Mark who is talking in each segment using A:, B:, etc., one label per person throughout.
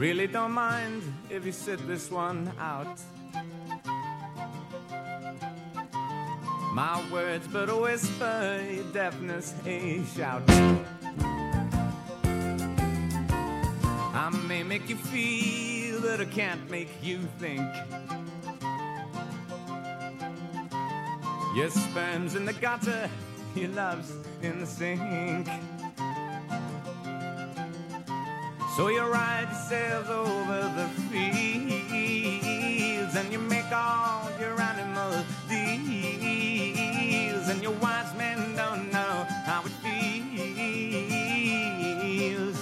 A: Really don't mind if you sit this one out. My words but a whisper, your deafness a shout. I may make you feel, but I can't make you think. Your sperm's in the gutter, your love's in the sink. So you ride yourselves over the fields, and you make all your animal deals, and your wise men don't know how it feels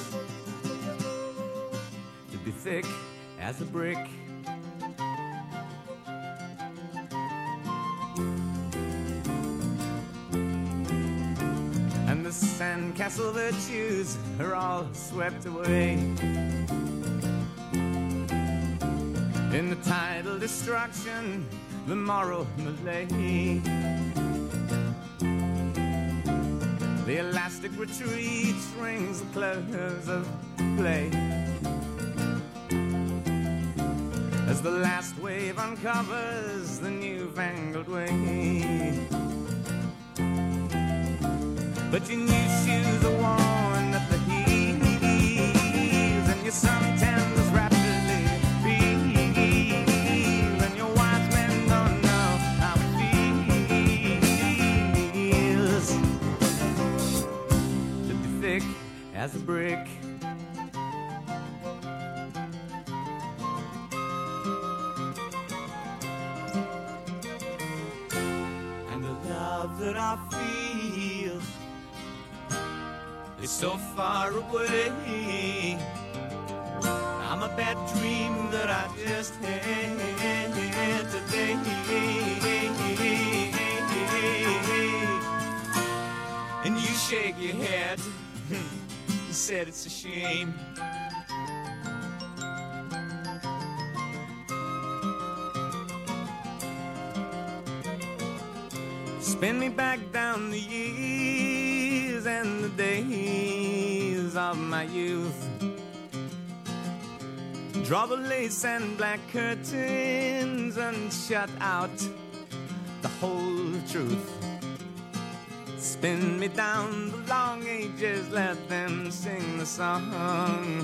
A: to be thick as a brick. And the sandcastle virtues are all swept away in the tidal destruction, the moral malaise. The elastic retreat rings the close of play as the last wave uncovers the newfangled way. But your new shoes are worn at the heels, and your suntans rapidly peel, and your wise men don't know how it feels to be thick as a brick. And the love that I feel is so far away. I'm a bad dream that I just had today. And you shake your head, you said it's a shame. Spin me back down the years and the days of my youth. Draw the lace and black curtains and shut out the whole truth. Spin me down the long ages, let them sing the song.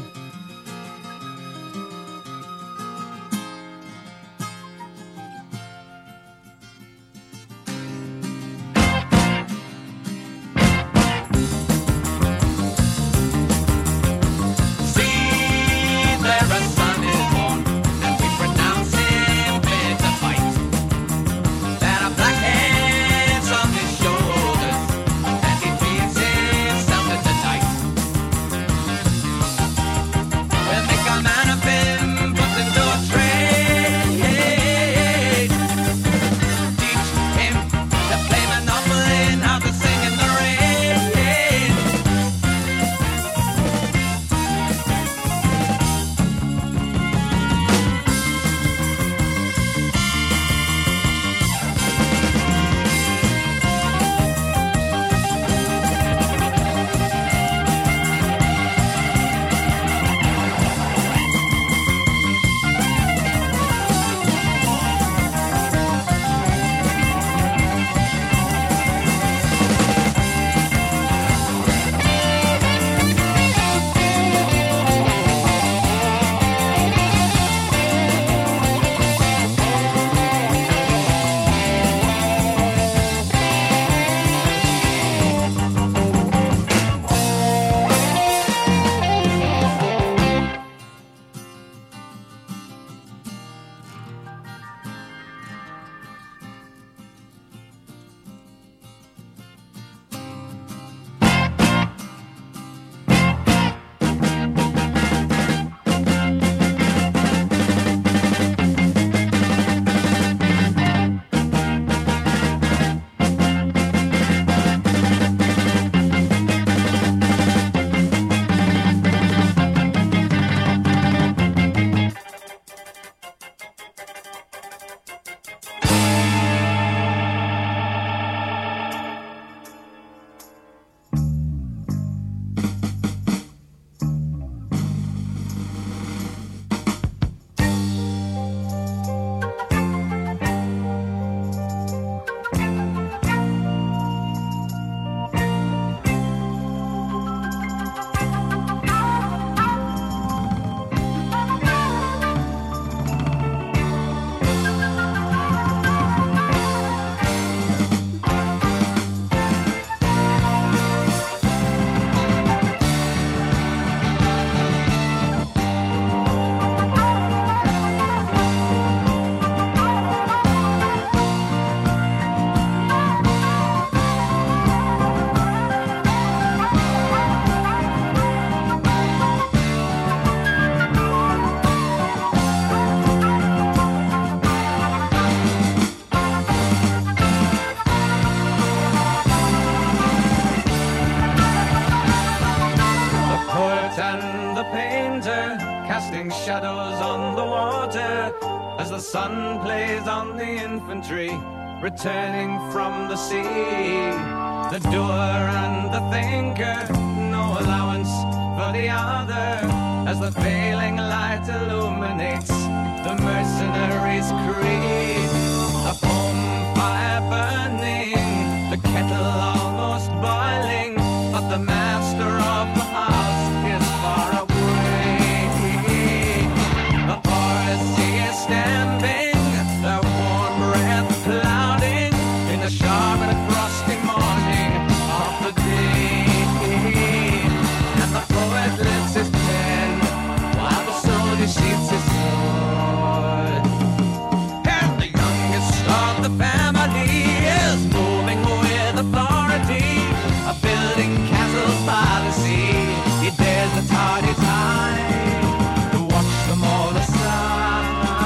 A: the sun plays on the infantry returning from the sea. The doer and the thinker, no allowance for the other, as the failing light illuminates the mercenary's creed. A home fire burning, the kettle almost boiling, but the master of the house is far away. The horse he is standing, the warm breath clouding in the sharp and frosty morning of the day. And the poet lifts his pen while the soldier sheathes his sword. And the youngest of the family is moving with authority, building castles by the sea. He dares the tardy tide to watch them all aside.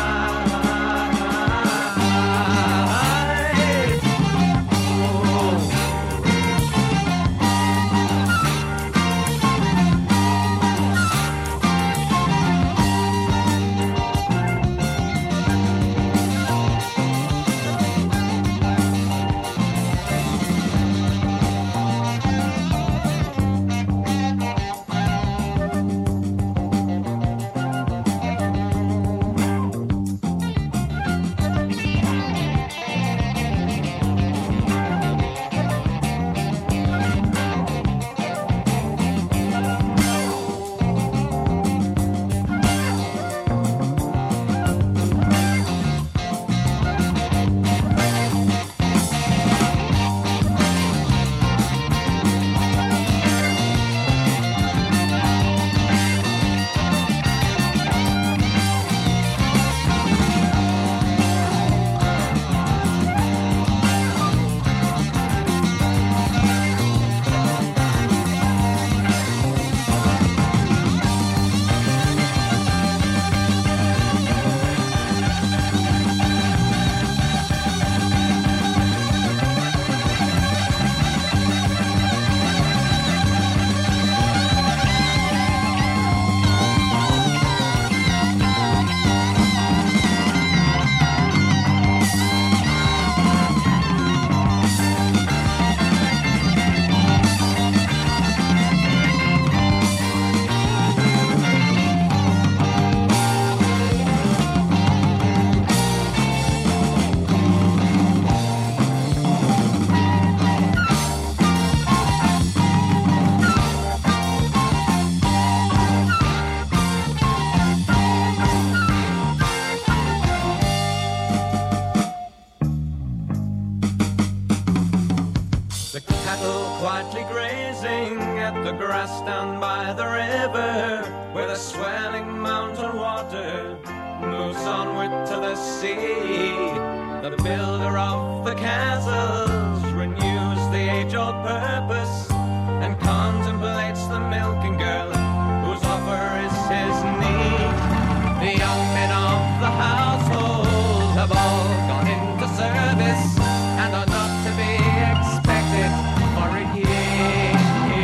A: Quietly grazing at the grass down by the river, where the swelling mountain water moves onward to the sea. The builder of the castles renews the age-old purpose and contemplates the milking girl whose offer is his need. The young men of the household have all gone into service and are not to be expected for a year.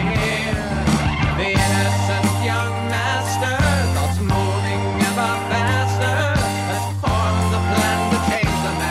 A: The innocent young master, thoughts moving ever faster, has formed the plan to change the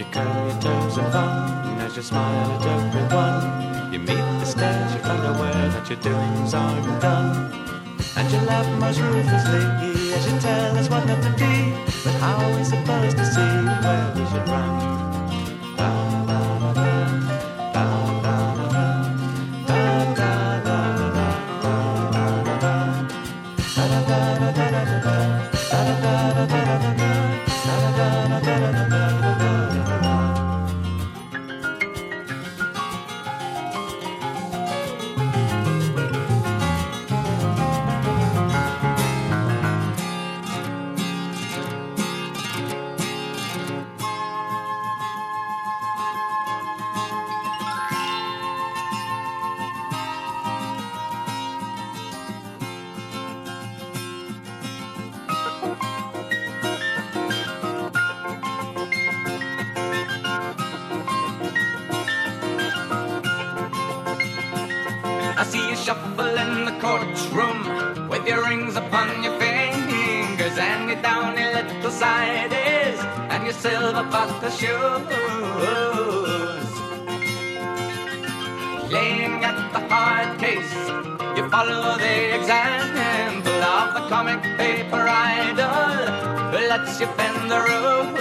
A: curl your toes in fun as you smile at everyone. You meet the stairs, you're unaware that your doings aren't done. And you laugh most ruthlessly as you tell us what not to be. But how are we supposed to see where we should run?
B: I see you shuffle in the courtroom with your rings upon your fingers and your downy little sideys and your silver butter shoes. Playing at the hard case, you follow the example of the comic paper idol who lets you bend the rules.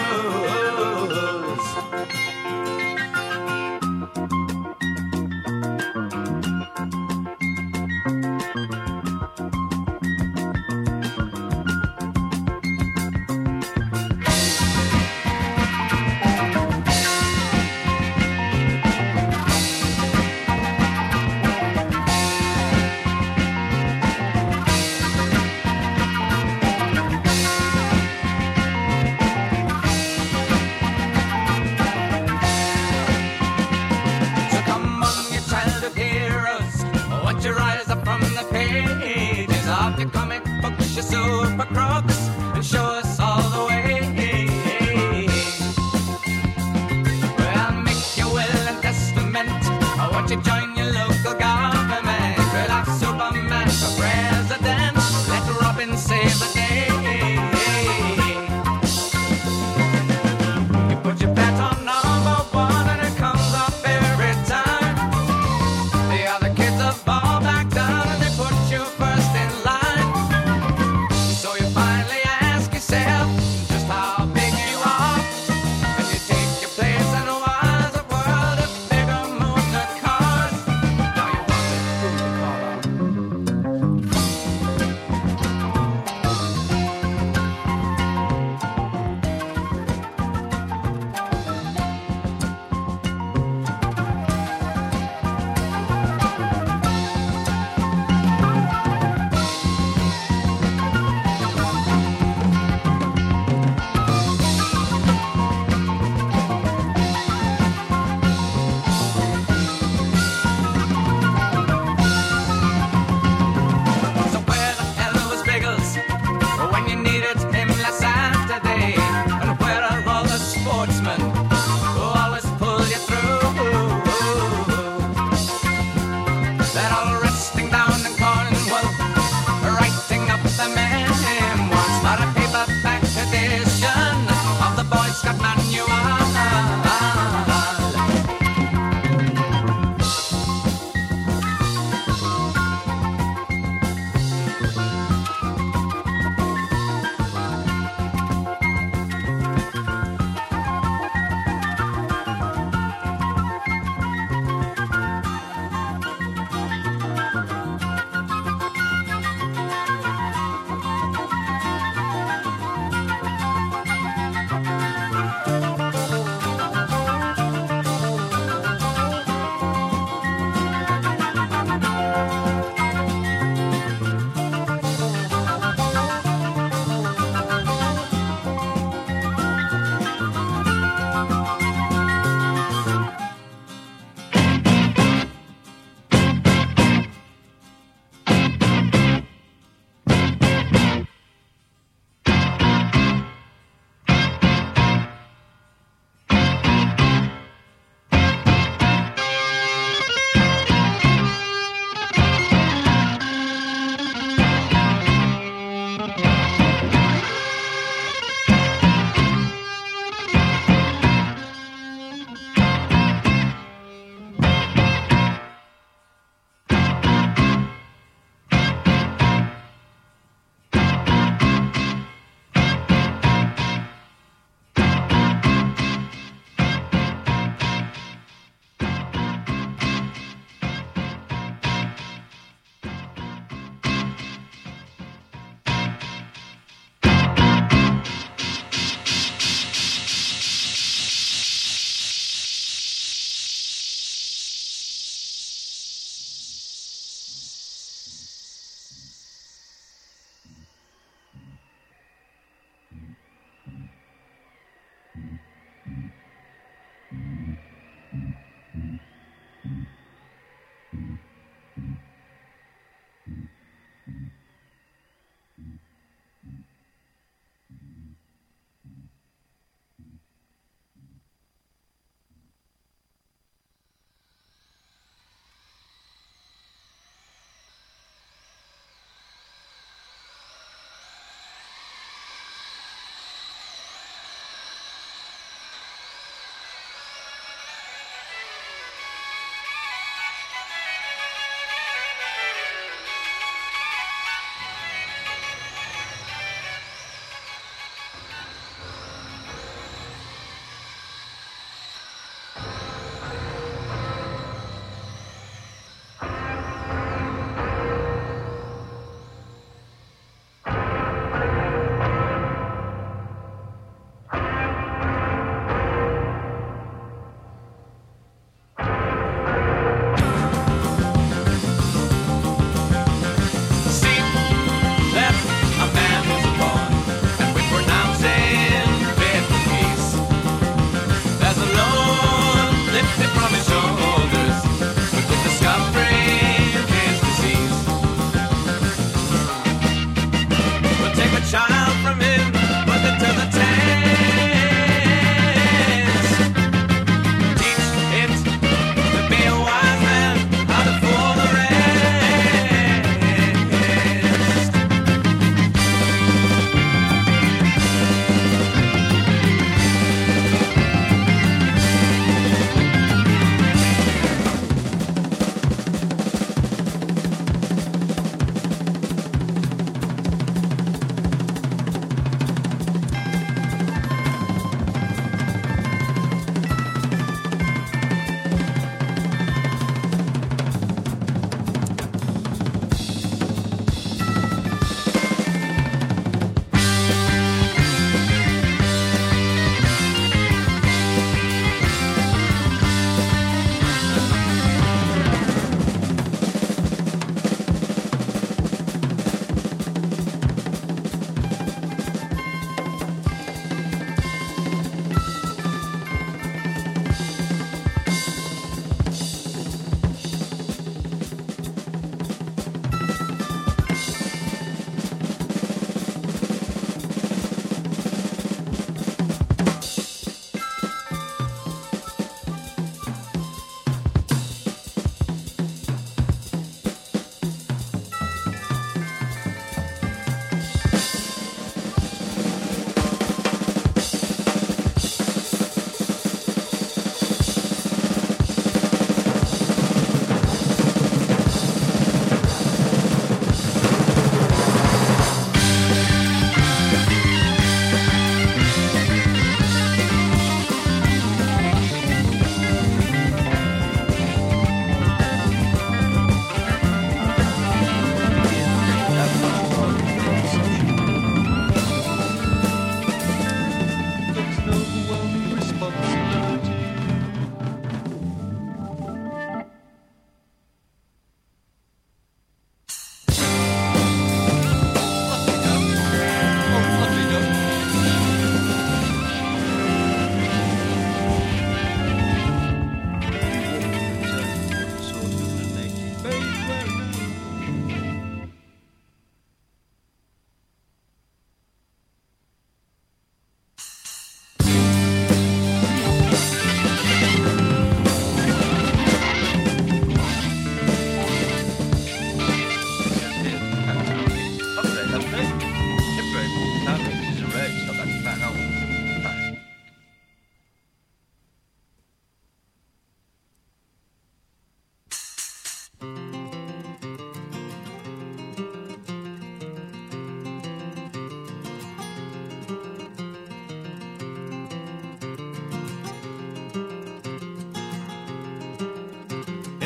B: Your comic books, your super crooks, and show us all the way. Well, make your will and testament. I want you to join your local government. We'll have Superman for president. Let Robin save the day. You put your bet on number one, and it comes off every time. The other kids have all back down, and they put you first in line. Just how big you are, and you take your place in a wiser world of bigger moves and cars.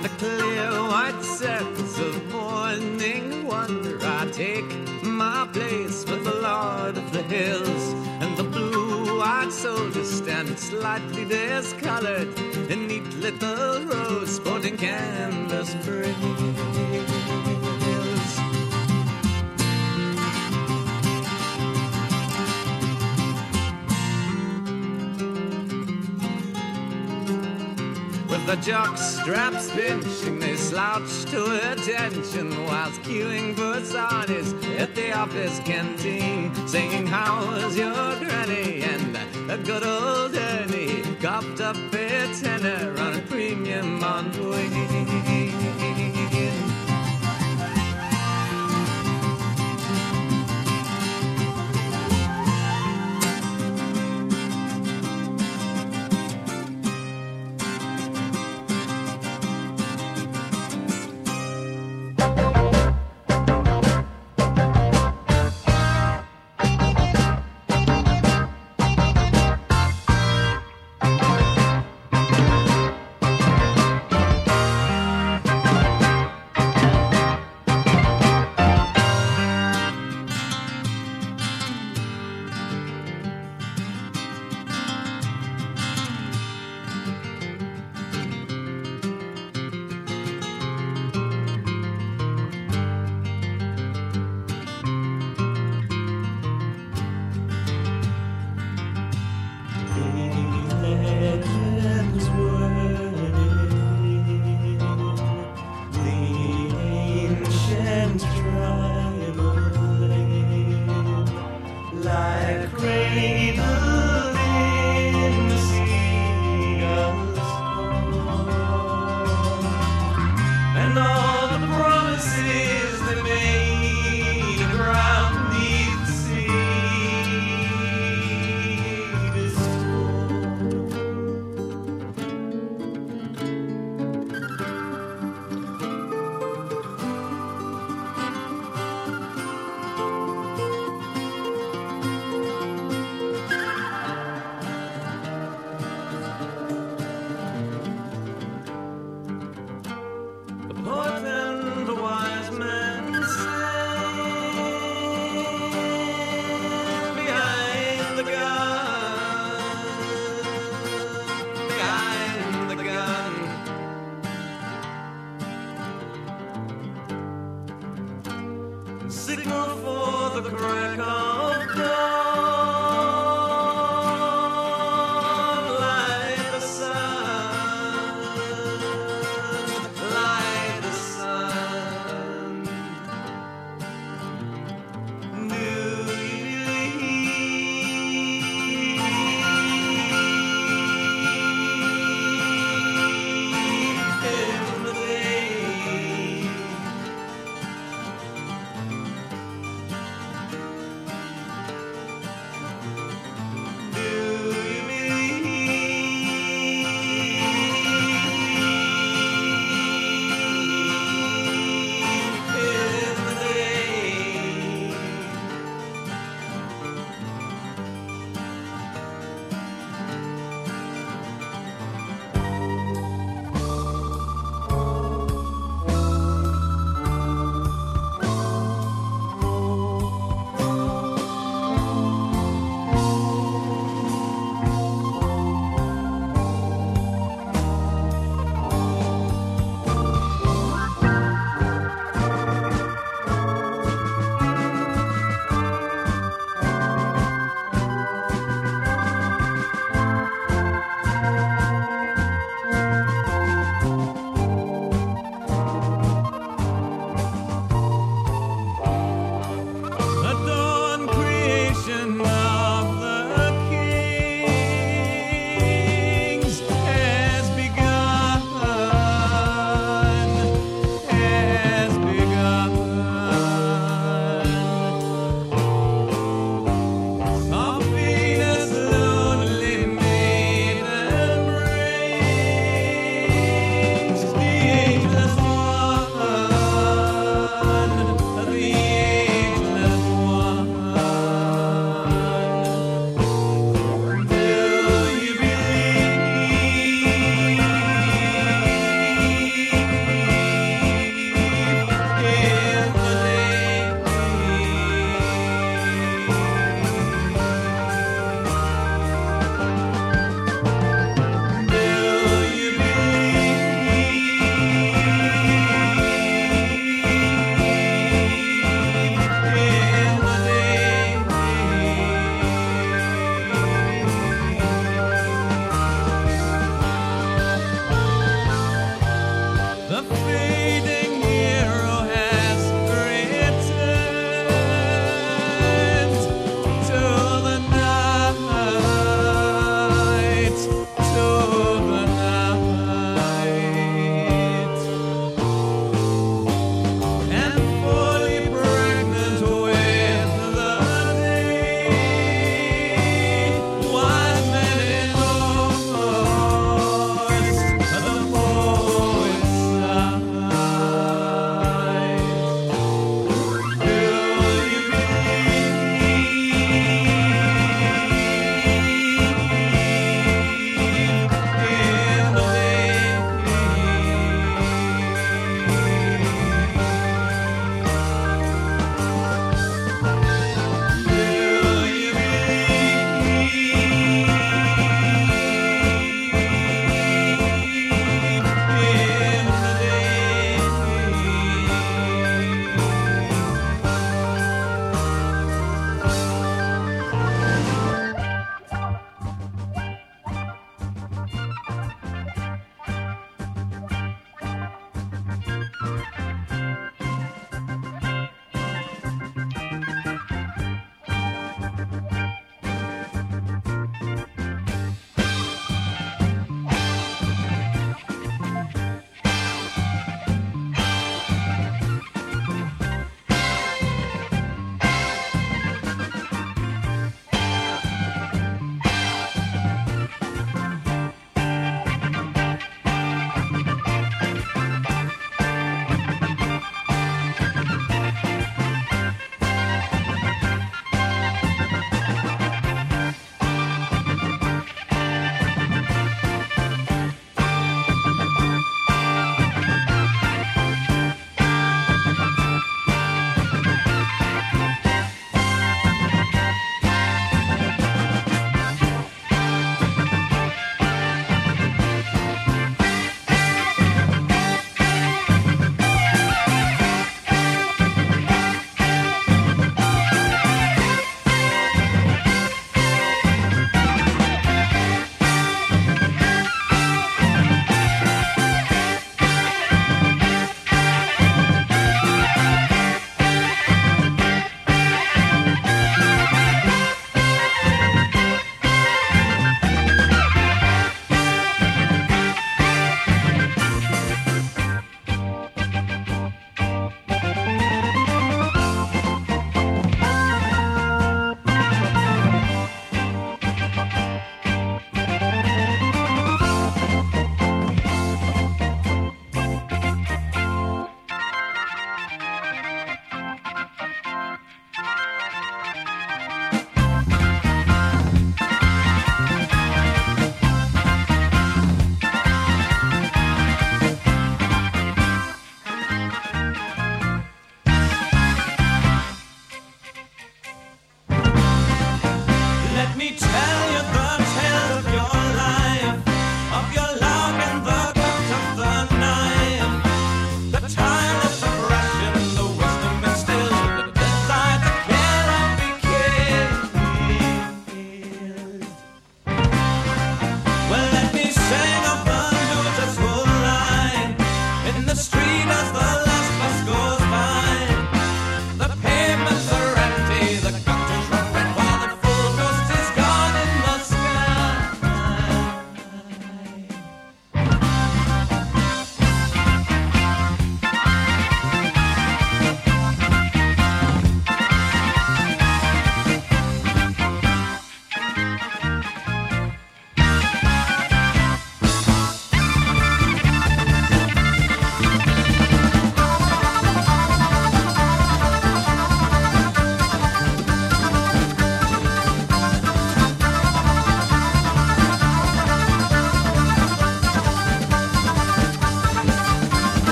A: the clear white circles of morning wonder, I take my place with the Lord of the Hills, and the blue-eyed soldiers stand slightly discolored in neat little rows sporting canvas frills. With the jock straps pinching, they slouch to attention whilst queuing for sardies at the office canteen, singing "How's your granny?" and a good old Ernie copped up a tenner on a premium on wing. Signal for the crack of dawn, light the sun, light the sun. Do you in the day?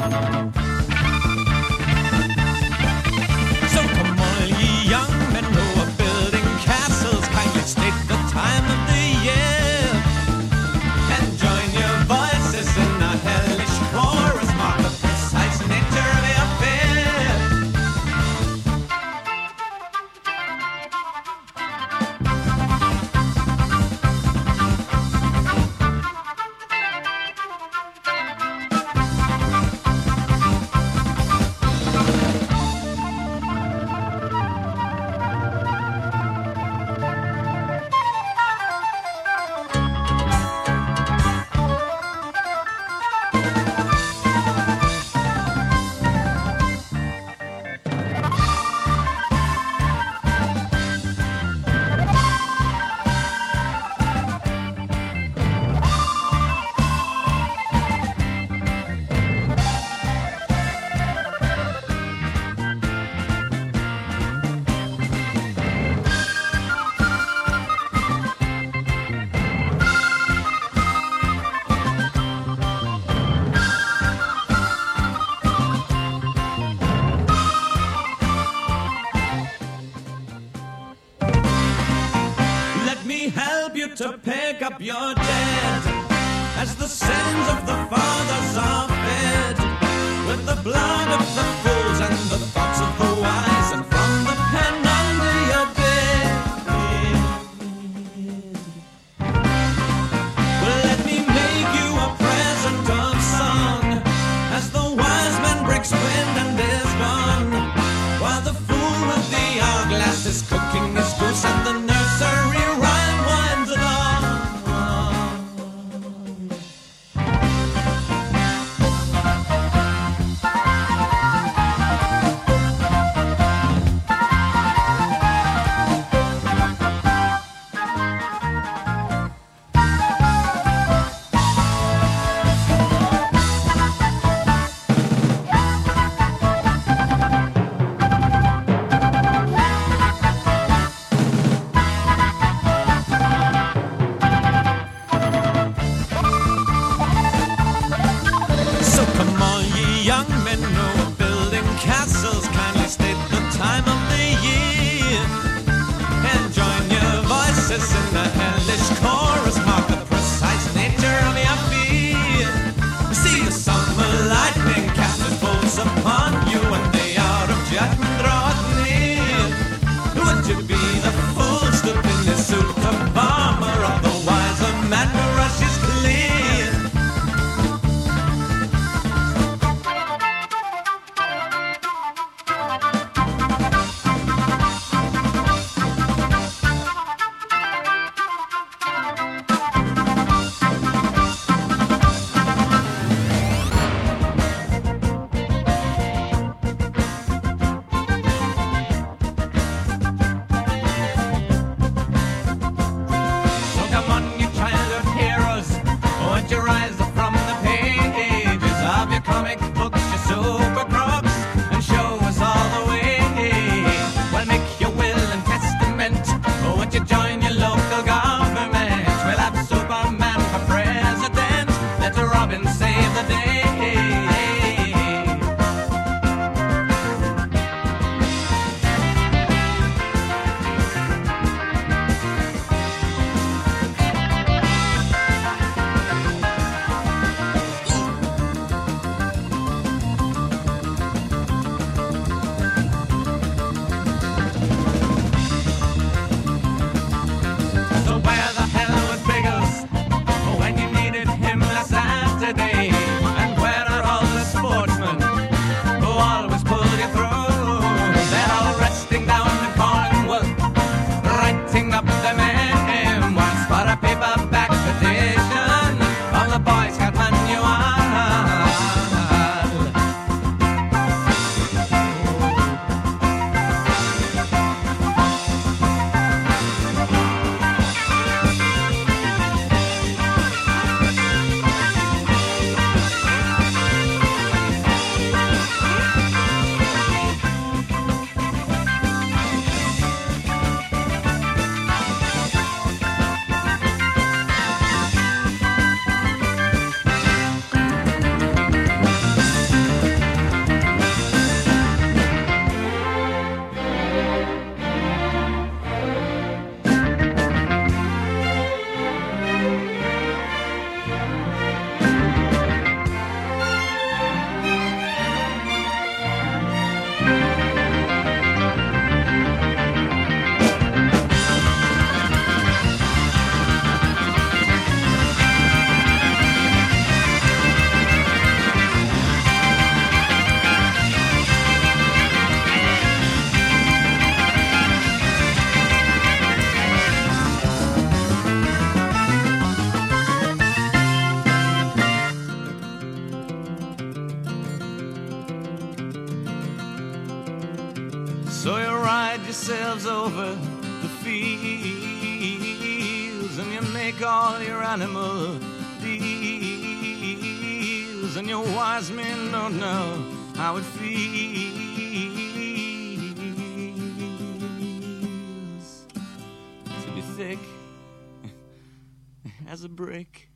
A: So come all ye young men who are building castles, kindly state the time of the year, and join your voices in a hellish chorus, mark the precise nature of your fear. To pick up your dead, as the sins of the fathers are fed with the blood of the fools and the thoughts of the wise, and from the pen under your bed. Well, let me make you a present of song, as the wise man breaks wind and is gone, while the fool with the hourglass is cooking his goose and the nursery rhyme winds along. So you ride yourselves over the fields and you make all your animal deals, and your wise men don't know how it feels to be thick as a brick.